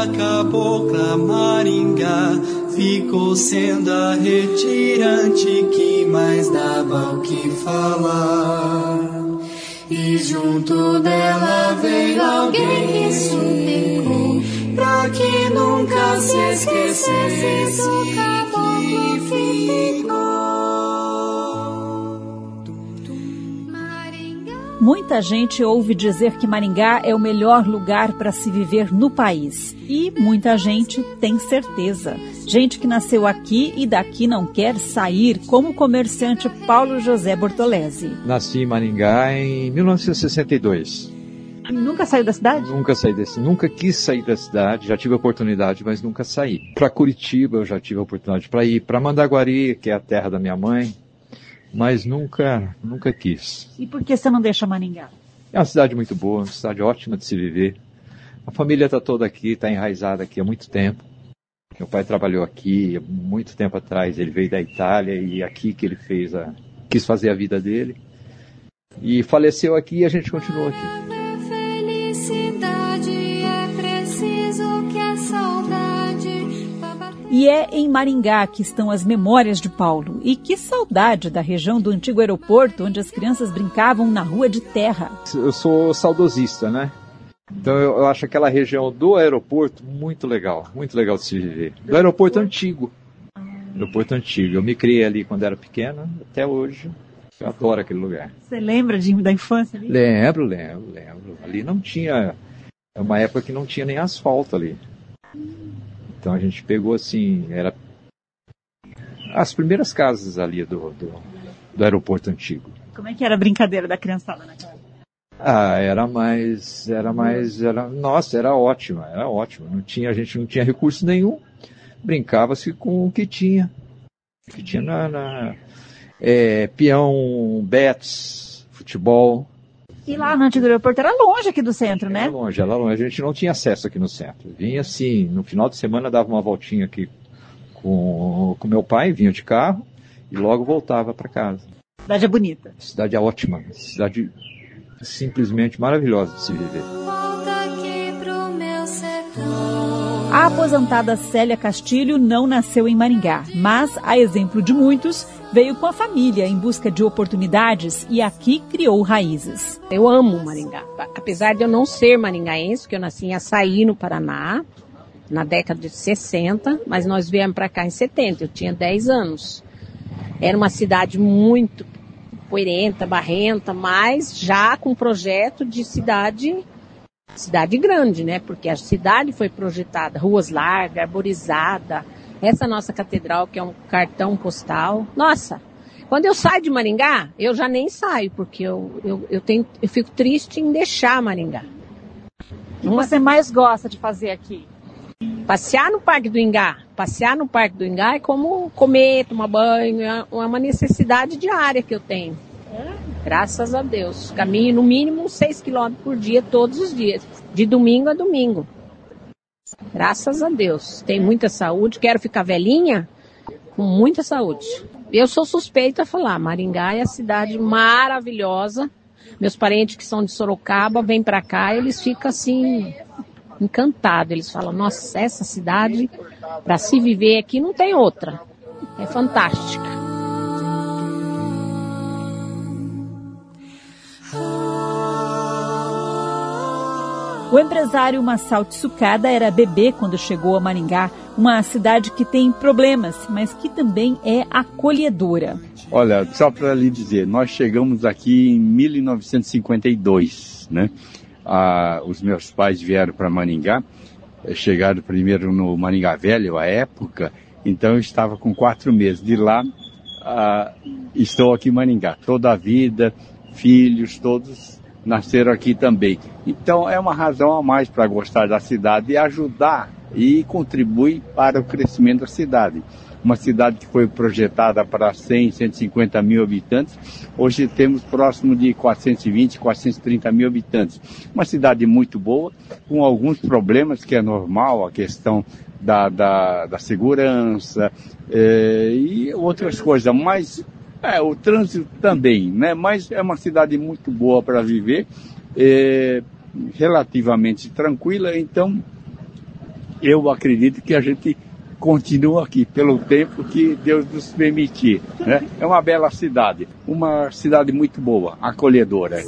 a cabocla Maringá ficou sendo a retirante que mais dava o que falar. E junto dela veio alguém que suplicou pra que nunca se esquecesse do caboclo que ficou. Muita gente ouve dizer que Maringá é o melhor lugar para se viver no país. E muita gente tem certeza. Gente que nasceu aqui e daqui não quer sair, como o comerciante Paulo José Bortolesi. Nasci em Maringá em 1962. E nunca saiu da cidade? Nunca quis sair da cidade, já tive a oportunidade, mas nunca saí. Para Curitiba eu já tive a oportunidade para ir, para Mandaguari, que é a terra da minha mãe, mas nunca quis. E por que você não deixa Maringá? É uma cidade muito boa, uma cidade ótima de se viver. A família está toda aqui, está enraizada aqui há muito tempo. Meu pai trabalhou aqui há muito tempo atrás, ele veio da Itália e aqui que ele quis fazer a vida dele. E faleceu aqui e a gente continuou aqui. E é em Maringá que estão as memórias de Paulo. E que saudade da região do antigo aeroporto, onde as crianças brincavam na rua de terra. Eu sou saudosista, né? Então eu acho aquela região do aeroporto muito legal de se viver. Do aeroporto antigo. Eu me criei ali quando era pequeno, até hoje. Eu adoro aquele lugar. Você lembra da infância ali? Lembro. Ali não tinha... É uma época que não tinha nem asfalto ali. Então a gente pegou assim, era as primeiras casas ali do aeroporto antigo. Como é que era a brincadeira da criançada na casa? Nossa, era ótimo. A gente não tinha recurso nenhum, brincava-se com o que tinha. O que tinha peão, bets, futebol. E lá no antigo aeroporto era longe aqui do centro, né? Era longe. A gente não tinha acesso aqui no centro. Vinha assim, no final de semana dava uma voltinha aqui com meu pai, vinha de carro e logo voltava para casa. A cidade é bonita. A cidade é ótima. A cidade simplesmente maravilhosa de se viver. A aposentada Célia Castilho não nasceu em Maringá, mas, a exemplo de muitos, veio com a família em busca de oportunidades e aqui criou raízes. Eu amo Maringá, apesar de eu não ser maringaense, porque eu nasci em Açaí, no Paraná, na década de 60, mas nós viemos para cá em 70, eu tinha 10 anos. Era uma cidade muito poeirenta, barrenta, mas já com projeto de cidade grande, né? Porque a cidade foi projetada, ruas largas, arborizada. Essa nossa catedral, que é um cartão postal. Nossa, quando eu saio de Maringá, eu já nem saio, porque eu fico triste em deixar Maringá. O que você mais gosta de fazer aqui? Passear no Parque do Ingá. Passear no Parque do Ingá é como comer, tomar banho, é uma necessidade diária que eu tenho. Graças a Deus. Caminho no mínimo 6 km por dia, todos os dias. De domingo a domingo. Graças a Deus. Tenho muita saúde. Quero ficar velhinha com muita saúde. Eu sou suspeita a falar. Maringá é a cidade maravilhosa. Meus parentes que são de Sorocaba vêm para cá e eles ficam assim encantados. Eles falam, nossa, essa cidade para se viver aqui não tem outra. É fantástica. O empresário Massal Tsukada era bebê quando chegou a Maringá, uma cidade que tem problemas, mas que também é acolhedora. Olha, só para lhe dizer, nós chegamos aqui em 1952, né? Os meus pais vieram para Maringá, chegaram primeiro no Maringá Velho, à época, então eu estava com 4 meses. De lá, estou aqui em Maringá. Toda a vida, filhos, todos nasceram aqui também. Então é uma razão a mais para gostar da cidade e ajudar e contribuir para o crescimento da cidade. Uma cidade que foi projetada para 100, 150 mil habitantes, hoje temos próximo de 420, 430 mil habitantes. Uma cidade muito boa, com alguns problemas que é normal, a questão da segurança e outras coisas, mas o trânsito também, né? Mas é uma cidade muito boa para viver, relativamente tranquila, então eu acredito que a gente continua aqui pelo tempo que Deus nos permitir, né? É uma bela cidade, uma cidade muito boa, acolhedora.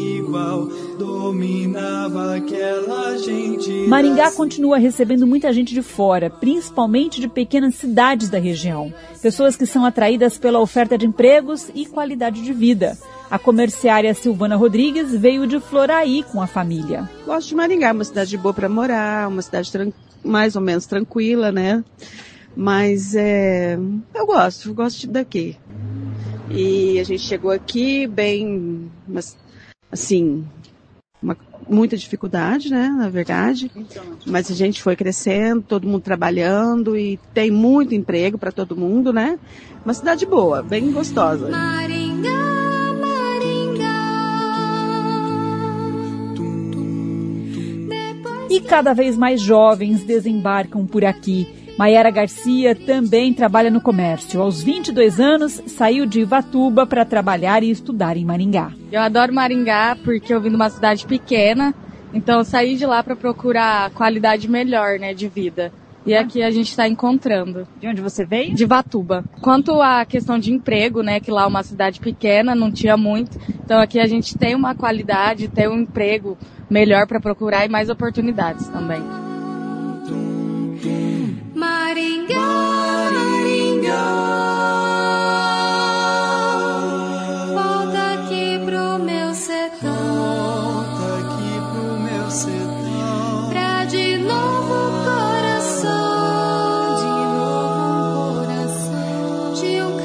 Maringá continua recebendo muita gente de fora, principalmente de pequenas cidades da região. Pessoas que são atraídas pela oferta de empregos e qualidade de vida. A comerciária Silvana Rodrigues veio de Floraí com a família. Gosto de Maringá, uma cidade boa para morar, uma cidade mais ou menos tranquila, né? Mas eu gosto daqui. E a gente chegou aqui bem, assim, muita dificuldade, né, na verdade. Mas a gente foi crescendo, todo mundo trabalhando e tem muito emprego para todo mundo, né? Uma cidade boa, bem gostosa. Maringá, Maringá. E cada vez mais jovens desembarcam por aqui. Maiara Garcia também trabalha no comércio. Aos 22 anos, saiu de Ivatuba para trabalhar e estudar em Maringá. Eu adoro Maringá porque eu vim de uma cidade pequena, então eu saí de lá para procurar qualidade melhor, né, de vida. E aqui a gente está encontrando. De onde você veio? De Ivatuba. Quanto à questão de emprego, né, que lá é uma cidade pequena, não tinha muito. Então aqui a gente tem uma qualidade, tem um emprego melhor para procurar e mais oportunidades também. Maringá, Maringá, volta aqui pro meu sertão, pra de novo um coração, de um